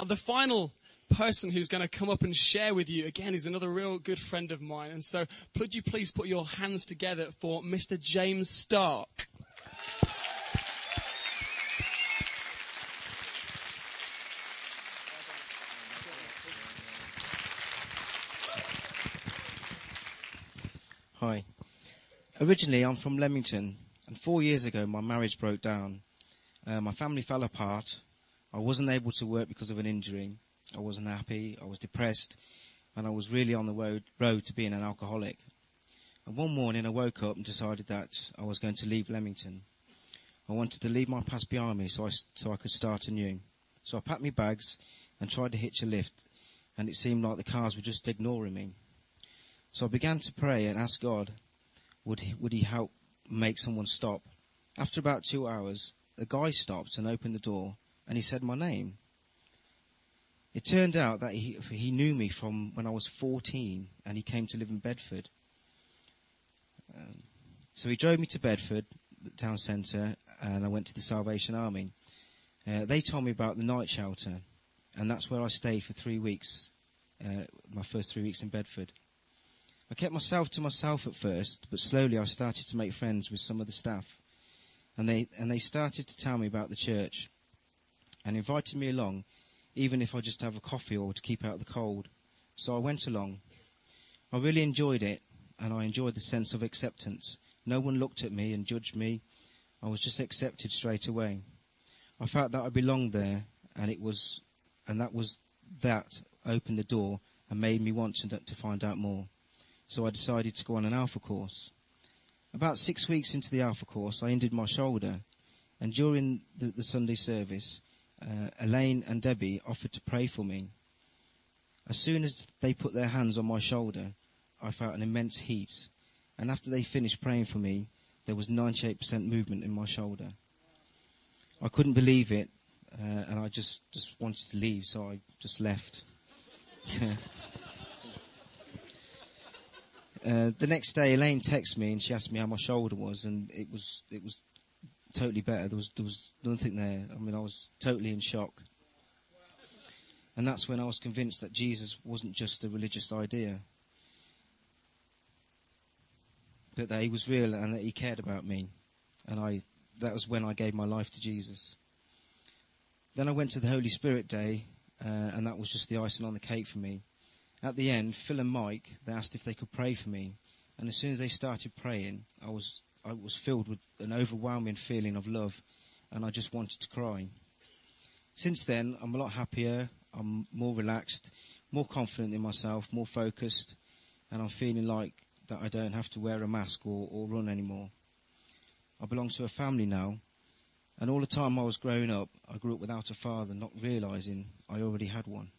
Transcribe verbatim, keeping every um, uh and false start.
the final person who's going to come up and share with you, again, is another real good friend of mine. And so, could you please put your hands together for Mister James Stark? Hi. Originally, I'm from Leamington, and four years ago, my marriage broke down. Uh, my family fell apart. I wasn't able to work because of an injury. I wasn't happy. I was depressed, and I was really on the road, road to being an alcoholic. And one morning, I woke up and decided that I was going to leave Leamington. I wanted to leave my past behind me so I, so I could start anew. So I packed my bags and tried to hitch a lift, and it seemed like the cars were just ignoring me. So I began to pray and ask God, would he, would he help make someone stop? After about two hours, a guy stopped and opened the door, and he said my name. It turned out that he, he knew me from when I was fourteen, and he came to live in Bedford. Um, so he drove me to Bedford, the town centre, and I went to the Salvation Army. Uh, they told me about the night shelter, and that's where I stayed for three weeks, uh, my first three weeks in Bedford. I kept myself to myself at first, but slowly I started to make friends with some of the staff. And they and they started to tell me about the church and invited me along, even if I just have a coffee or to keep out the cold. So I went along. I really enjoyed it, and I enjoyed the sense of acceptance. No one looked at me and judged me. I was just accepted straight away. I felt that I belonged there, and it was, and that was that opened the door and made me want to, to find out more. So I decided to go on an Alpha course. About six weeks into the Alpha course, I injured my shoulder, and during the, the Sunday service, uh, Elaine and Debbie offered to pray for me. As soon as they put their hands on my shoulder, I felt an immense heat, and after they finished praying for me, there was ninety-eight percent movement in my shoulder. I couldn't believe it, uh, and I just, just wanted to leave, so I just left. Uh, the next day, Elaine texted me and she asked me how my shoulder was, and it was it was totally better. There was there was nothing there. I mean, I was totally in shock, and that's when I was convinced that Jesus wasn't just a religious idea, but that he was real and that he cared about me. And I that was when I gave my life to Jesus. Then I went to the Holy Spirit Day, uh, and that was just the icing on the cake for me. At the end, Phil and Mike, they asked if they could pray for me. And as soon as they started praying, I was I was filled with an overwhelming feeling of love, and I just wanted to cry. Since then, I'm a lot happier, I'm more relaxed, more confident in myself, more focused, and I'm feeling like that I don't have to wear a mask or, or run anymore. I belong to a family now, and all the time I was growing up, I grew up without a father, not realising I already had one.